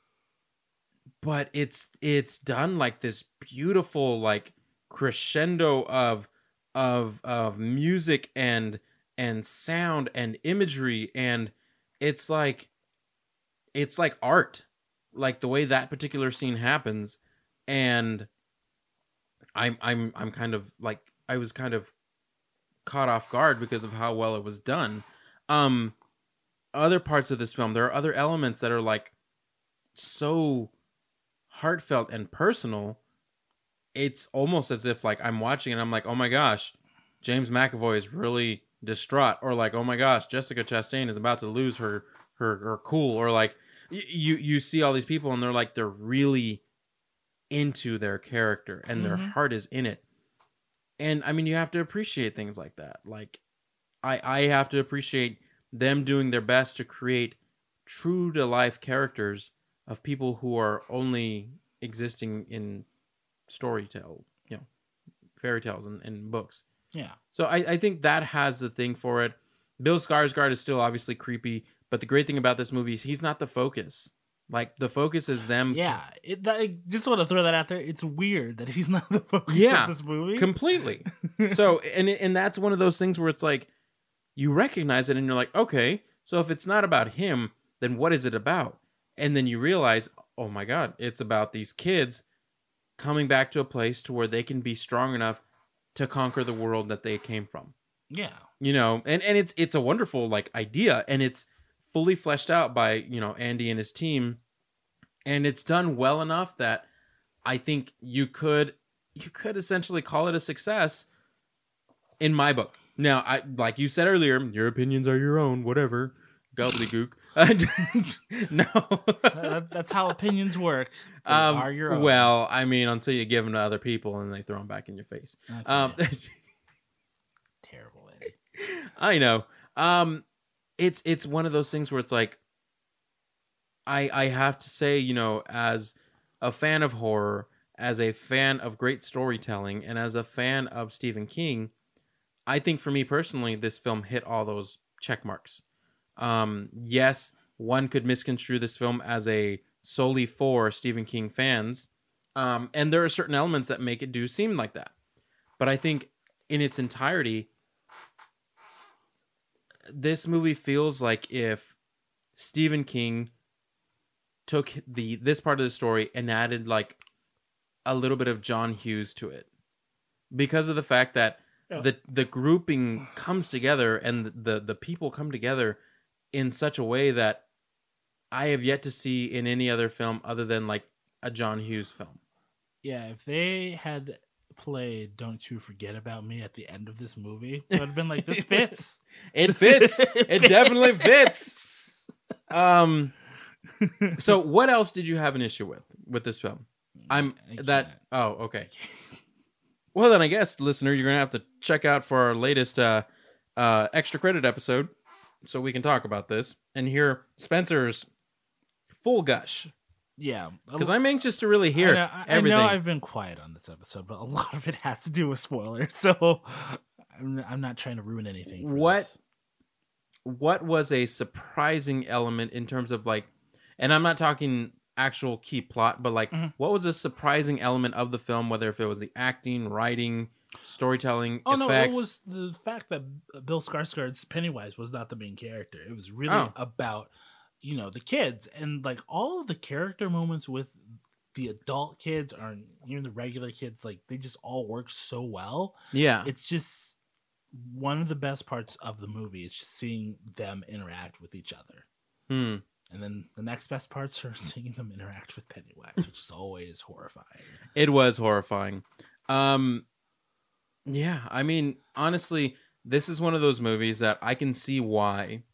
But it's it's done like this beautiful like crescendo of of of music and and sound and imagery, and it's like it's like art, like the way that particular scene happens. And I'm I'm I'm kind of like I was kind of caught off guard because of how well it was done. Um, other parts of this film, there are other elements that are like so heartfelt and personal. It's almost as if like I'm watching and I'm like, oh my gosh, James McAvoy is really distraught, or like, oh my gosh, Jessica Chastain is about to lose her her her cool, or like y- you you see all these people and they're like they're really into their character and their Mhm. heart is in it. And I mean, you have to appreciate things like that. Like I I have to appreciate them doing their best to create true to life characters of people who are only existing in story tale, you know, fairy tales and, and books. Yeah. So I, I think that has the thing for it. Bill Skarsgård is still obviously creepy, but the great thing about this movie is he's not the focus. Like, the focus is them. Yeah. It, that, I just want to throw that out there. It's weird that he's not the focus Yeah, of this movie. Completely. So, and and that's one of those things where it's like, you recognize it and you're like, okay, so if it's not about him, then what is it about? And then you realize, oh my God, it's about these kids coming back to a place to where they can be strong enough to conquer the world that they came from. Yeah. You know, and, and it's it's a wonderful like idea, and it's fully fleshed out by, you know, Andy and his team. And it's done well enough that I think you could you could essentially call it a success in my book. Now, I like you said earlier, your opinions are your own, whatever. Gobbledygook. No. that, that's how opinions work. They Um, are your own. well, I mean, until you give them to other people and they throw them back in your face. Okay. Um, Terrible, Eddie. I know. Um, it's it's one of those things where it's like, I I have to say, you know, as a fan of horror, as a fan of great storytelling, and as a fan of Stephen King, I think for me personally, this film hit all those check marks. Um, yes, one could misconstrue this film as a solely for Stephen King fans, um, and there are certain elements that make it do seem like that. But I think in its entirety, this movie feels like if Stephen King took the this part of the story and added like a little bit of John Hughes to it, because of the fact that Yeah. the the grouping comes together and the the people come together in such a way that I have yet to see in any other film other than like a John Hughes film. Yeah, if they had played "Don't You Forget About Me" at the end of this movie, it would have been like, this fits. It fits. It definitely fits. Um. So, what else did you have an issue with with this film? I'm I that. can't. Oh, okay. Well, then I guess, listener, you're gonna have to check out for our latest uh, uh, extra credit episode, so we can talk about this and hear Spencer's full gush. Yeah, Because I'm anxious to really hear I know, I, everything. I know I've been quiet on this episode, but a lot of it has to do with spoilers, so I'm, I'm not trying to ruin anything. For What this. what was a surprising element in terms of like, and I'm not talking actual key plot, but like, Mhm. what was a surprising element of the film, whether if it was the acting, writing, storytelling, Oh effects? no, it was the fact that Bill Skarsgård's Pennywise was not the main character. It was really Oh. about, you know, the kids, and like all of the character moments with the adult kids or even the regular kids, like they just all work so well. Yeah. It's just one of the best parts of the movie is just seeing them interact with each other. Hmm. And then the next best parts are seeing them interact with Pennywise, which is always horrifying. It was horrifying. Um, yeah, I mean, honestly, this is one of those movies that I can see why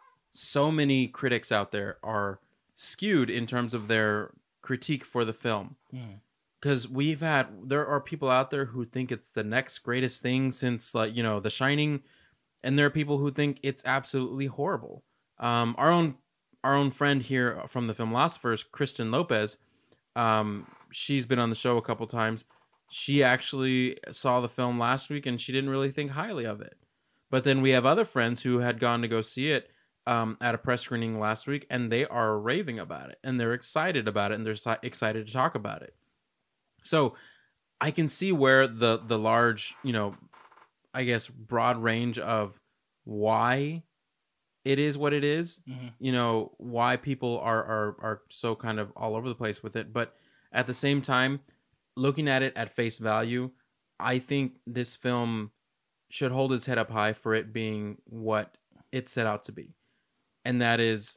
so many critics out there are skewed in terms of their critique for the film. Mm. Because we've had, there are people out there who think it's the next greatest thing since, like, you know, The Shining, and there are people who think it's absolutely horrible. Um, our own our own friend here from the Filmlosophers, Kristen Lopez, um, she's been on the show a couple times. She actually saw the film last week and she didn't really think highly of it. But then we have other friends who had gone to go see it um, at a press screening last week, and they are raving about it, and they're excited about it, and they're si- excited to talk about it. So I can see where the the large, you know, I guess broad range of why it is what it is, Mm-hmm. you know, why people are, are are so kind of all over the place with it. But at the same time, looking at it at face value, I think this film should hold its head up high for it being what it set out to be. And that is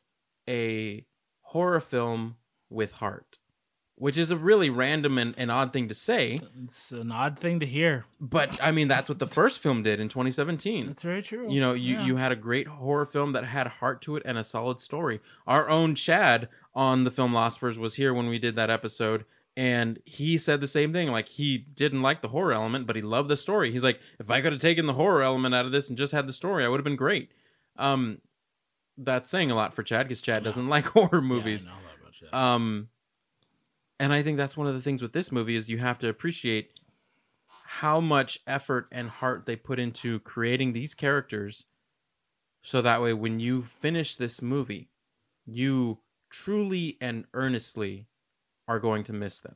a horror film with heart. Which is a really random and, and odd thing to say. It's an odd thing to hear. But, I mean, that's what the first film did in twenty seventeen. That's very true. You know, you, Yeah. you had a great horror film that had heart to it and a solid story. Our own Chad on the Filmlosophers was here when we did that episode, And he said the same thing. Like, he didn't like the horror element, but he loved the story. He's like, if I could have taken the horror element out of this and just had the story, I would have been great. Um, that's saying a lot for Chad, because Chad doesn't like horror movies. Yeah, I know a lot about Chad. Um, and I think that's one of the things with this movie is you have to appreciate how much effort and heart they put into creating these characters, so that way when you finish this movie, you truly and earnestly are going to miss them.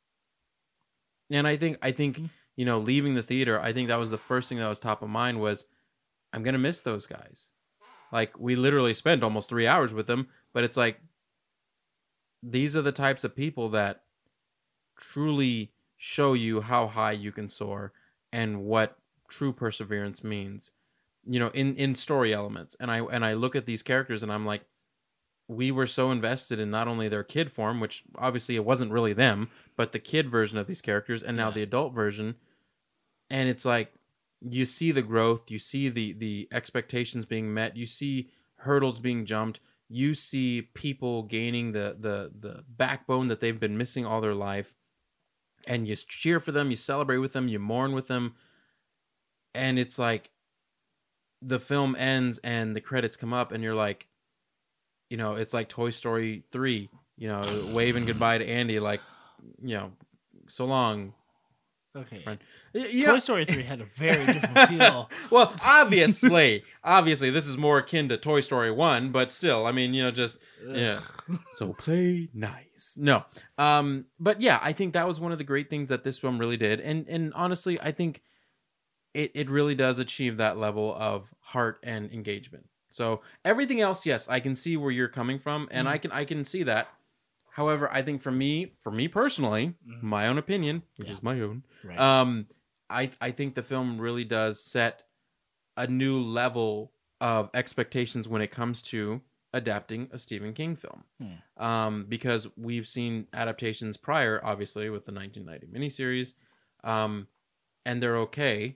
And I think, I think, mm-hmm. you know, leaving the theater, I think that was the first thing that was top of mind was, I'm going to miss those guys. Like, we literally spent almost three hours with them, but it's like, these are the types of people that truly show you how high you can soar and what true perseverance means, you know, in, in story elements. And I, and I look at these characters and I'm like, we were so invested in not only their kid form, which obviously it wasn't really them, but the kid version of these characters, and now yeah. the adult version. And it's like, you see the growth, you see the, the expectations being met, you see hurdles being jumped, you see people gaining the, the, the backbone that they've been missing all their life. And you cheer for them, you celebrate with them, you mourn with them. And it's like, the film ends and the credits come up and you're like, you know, it's like Toy Story three, you know, waving goodbye to Andy, like, you know, so long. Okay. Friend. Toy You Story three had a very different feel. Well, obviously, obviously, this is more akin to Toy Story one, but still, I mean, you know, just, yeah. So play nice. No. Um, but yeah, I think that was one of the great things that this film really did. And, and honestly, I think it, it really does achieve that level of heart and engagement. So everything else, yes, I can see where you're coming from, and mm-hmm. I can I can see that. However, I think for me, for me personally, mm-hmm. my own opinion, which yeah. is my own, right. um, I I think the film really does set a new level of expectations when it comes to adapting a Stephen King film. Hmm. Um, because we've seen adaptations prior, obviously, with the nineteen ninety miniseries, um, and they're okay.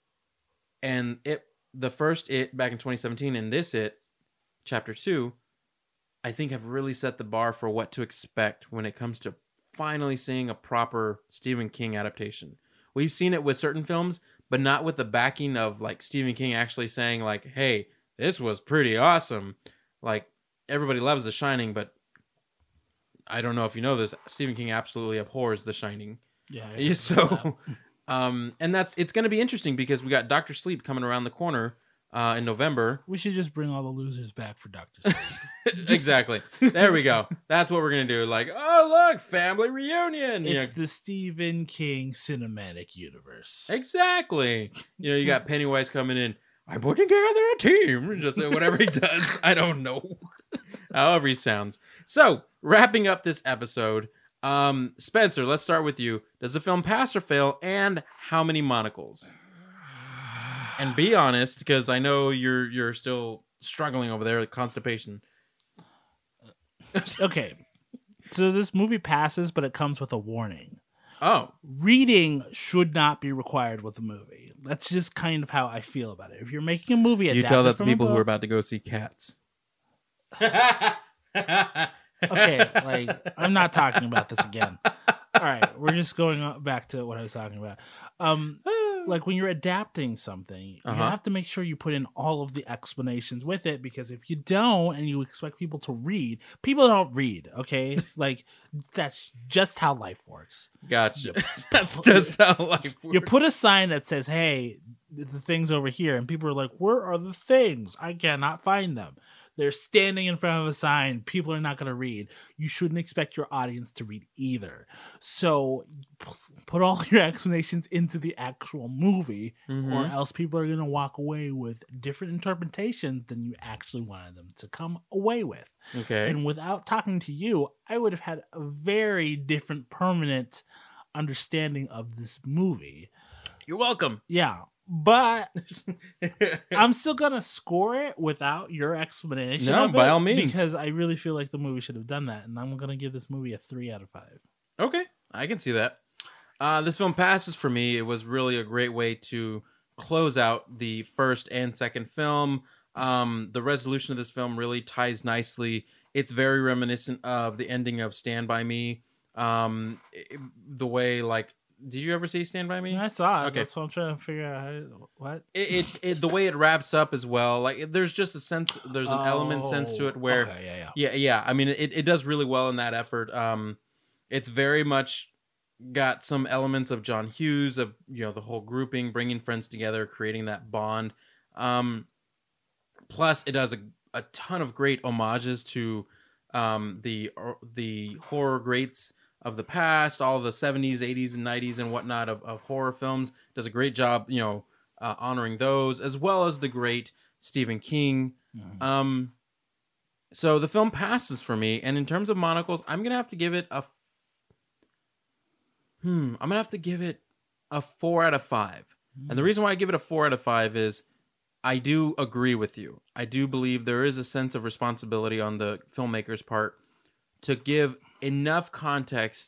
And it. The first It back in twenty seventeen and this It, chapter two, I think have really set the bar for what to expect when it comes to finally seeing a proper Stephen King adaptation. We've seen it with certain films, but not with the backing of like Stephen King actually saying like, hey, this was pretty awesome. Like, everybody loves The Shining, but I don't know if you know this, Stephen King absolutely abhors The Shining. Yeah. So... Um, and that's it's going to be interesting because we got Doctor Sleep coming around the corner uh, in November. We should just bring all the losers back for Doctor Sleep. Exactly. There we go. That's what we're going to do. Like, oh, look, family reunion. It's you know. the Stephen King cinematic universe. Exactly. You know, you got Pennywise coming in. I'm putting together a team. Just whatever he does. I don't know. However he sounds. So, wrapping up this episode. Um, Spencer, let's start with you. Does the film pass or fail, and how many monocles? And be honest, because I know you're you're still struggling over there with constipation. Okay, so this movie passes, but it comes with a warning. Oh, reading should not be required with a movie. That's just kind of how I feel about it. If you're making a movie, you tell that the people who are about to go see Cats. Okay, like, I'm not talking about this again. All right, we're just going back to what I was talking about. Um, like, when you're adapting something, uh-huh. you have to make sure you put in all of the explanations with it, because if you don't and you expect people to read, people don't read, okay? Like, that's just how life works. Gotcha. That's just how life works. You put a sign that says, hey, the thing's over here, and people are like, where are the things? I cannot find them. They're standing in front of a sign. People are not going to read. You shouldn't expect your audience to read either. So put all your explanations into the actual movie, mm-hmm. or else people are going to walk away with different interpretations than you actually wanted them to come away with. Okay. And without talking to you, I would have had a very different permanent understanding of this movie. You're welcome. Yeah. But I'm still gonna score it without your explanation. No, of by it, all means, because I really feel like the movie should have done that, and I'm gonna give this movie a three out of five. Okay, I can see that. Uh, this film passes for me. It was really a great way to close out the first and second film. Um, the resolution of this film really ties nicely. It's very reminiscent of the ending of Stand By Me. Um, it- the way like, did you ever see Stand by Me? I saw it. Okay. That's what I'm trying to figure out. How, what? It, it, it the way it wraps up as well. Like there's just a sense, there's an element sense to it where, Okay, yeah, yeah. yeah, yeah. I mean, it it does really well in that effort. Um, it's very much got some elements of John Hughes, of you know the whole grouping, bringing friends together, creating that bond. Um, plus, it does a a ton of great homages to um the the horror greats of the past, all the seventies, eighties, and nineties and whatnot of, of horror films. Does a great job, you know, uh, honoring those, as well as the great Stephen King. Mhm. Um, so the film passes for me, and in terms of monocles, I'm gonna have to give it a. F- hmm, I'm gonna have to give it a four out of five, and the reason why I give it a four out of five is I do agree with you. I do believe there is a sense of responsibility on the filmmaker's part to give enough context,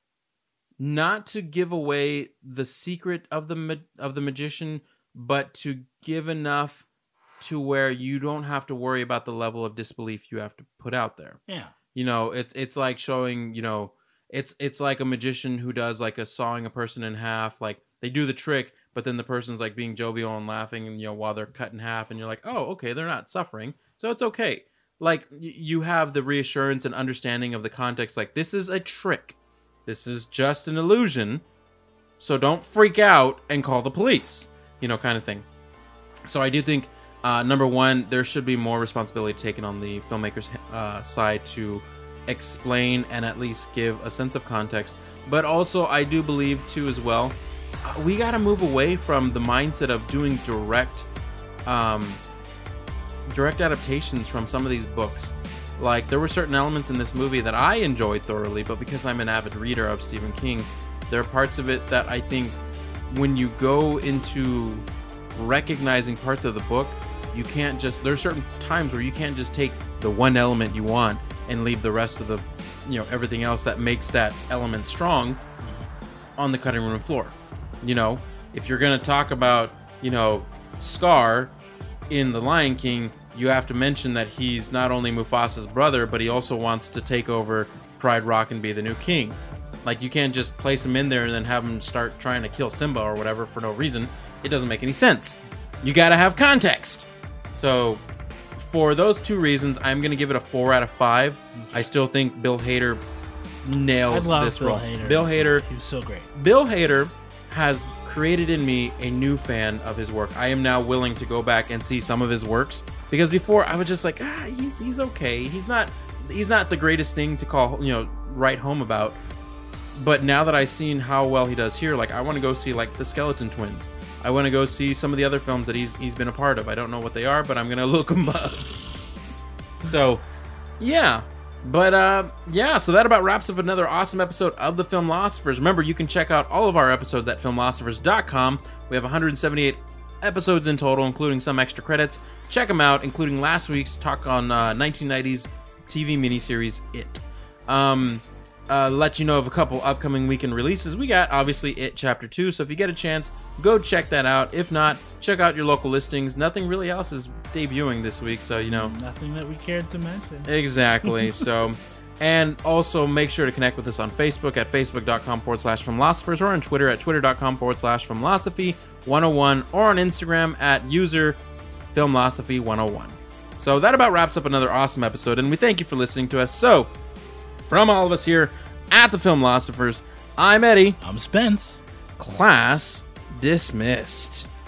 not to give away the secret of the ma- of the magician, but to give enough to where you don't have to worry about the level of disbelief you have to put out there. Yeah. You know, it's it's like showing, you know, it's it's like a magician who does like a sawing a person in half. Like they do the trick, but then the person's like being jovial and laughing, and you know, while they're cut in half, and you're like, oh, okay, they're not suffering, so it's okay. Like y- you have the reassurance and understanding of the context. Like this is a trick, this is just an illusion, so don't freak out and call the police. You know, kind of thing. So I do think. Uh, number one, there should be more responsibility taken on the filmmaker's uh, side to explain and at least give a sense of context. But also, I do believe, too, as well, uh, we got to move away from the mindset of doing direct um, direct adaptations from some of these books. Like, there were certain elements in this movie that I enjoyed thoroughly, but because I'm an avid reader of Stephen King, there are parts of it that I think when you go into recognizing parts of the book, you can't just, there's certain times where you can't just take the one element you want and leave the rest of the, you know, everything else that makes that element strong on the cutting room floor. You know, if you're going to talk about, you know, Scar in The Lion King, you have to mention that he's not only Mufasa's brother, but he also wants to take over Pride Rock and be the new king. Like, you can't just place him in there and then have him start trying to kill Simba or whatever for no reason. It doesn't make any sense. You gotta have context. So, for those two reasons, I'm gonna give it a four out of five. I still think Bill Hader I nails love this Bill role. Hader. Bill Hader, He was so great. Bill Hader has created in me a new fan of his work. I am now willing to go back and see some of his works, because before I was just like, ah, he's he's okay. He's not he's not the greatest thing to call, you know, write home about. But now that I've seen how well he does here, like, I want to go see like the Skeleton Twins. I want to go see some of the other films that he's he's been a part of. I don't know what they are, but I'm gonna look them up. So, yeah. But, uh, yeah, so that about wraps up another awesome episode of The Filmlosophers. Remember, you can check out all of our episodes at filmlosophers dot com. We have one hundred seventy-eight episodes in total, including some extra credits. Check them out, including last week's talk on uh, nineteen nineties T V miniseries, It. Um... Uh, let you know of a couple upcoming weekend releases. We got, obviously, It Chapter two, so if you get a chance, go check that out. If not, check out your local listings. Nothing really else is debuting this week, so, you know. Nothing that we cared to mention. Exactly, so... And also, make sure to connect with us on Facebook at facebook.com forward slash filmlosophers, or on Twitter at twitter.com forward slash filmlosophy one oh one, or on Instagram at user filmlosophy one oh one. So that about wraps up another awesome episode, and we thank you for listening to us. So... From all of us here at the Filmlosophers, I'm Eddie. I'm Spence. Class dismissed.